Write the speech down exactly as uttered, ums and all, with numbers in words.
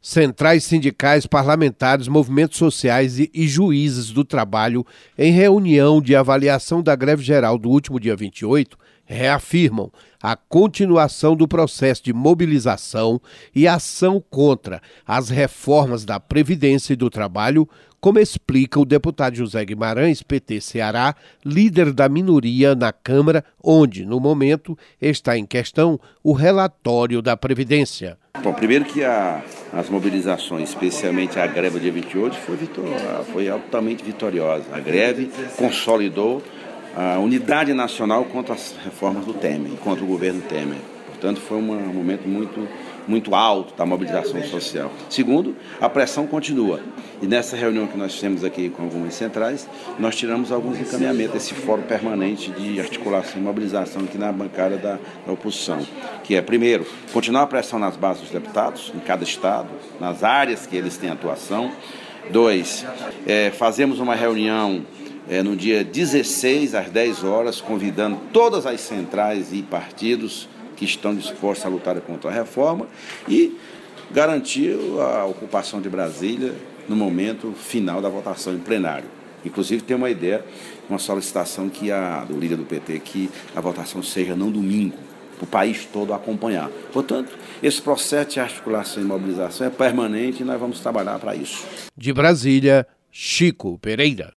Centrais sindicais, parlamentares, movimentos sociais e, e juízes do trabalho, em reunião de avaliação da greve geral do último dia vinte e oito, reafirmam a continuação do processo de mobilização e ação contra as reformas da Previdência e do Trabalho, como explica o deputado José Guimarães, P T Ceará, líder da minoria na Câmara, onde, no momento, está em questão o relatório da Previdência. Bom, primeiro que a, as mobilizações, especialmente a greve do dia vinte e oito, foi, vitor, foi altamente vitoriosa. A greve consolidou a unidade nacional contra as reformas do Temer, contra o governo Temer. Portanto, foi uma, um momento muito, muito alto da mobilização social. Segundo, a pressão continua. E nessa reunião que nós fizemos aqui com algumas centrais, nós tiramos alguns encaminhamentos desse fórum permanente de articulação e mobilização aqui na bancada da, da oposição, que é, primeiro, continuar a pressão nas bases dos deputados, em cada estado, nas áreas que eles têm atuação. Dois, é, fazemos uma reunião É, no dia dezesseis, às dez horas, convidando todas as centrais e partidos que estão dispostos a lutar contra a reforma e garantir a ocupação de Brasília no momento final da votação em plenário. Inclusive tem uma ideia, uma solicitação que a, do líder do P T, que a votação seja no domingo, para o país todo acompanhar. Portanto, esse processo de articulação e mobilização é permanente e nós vamos trabalhar para isso. De Brasília, Chico Pereira.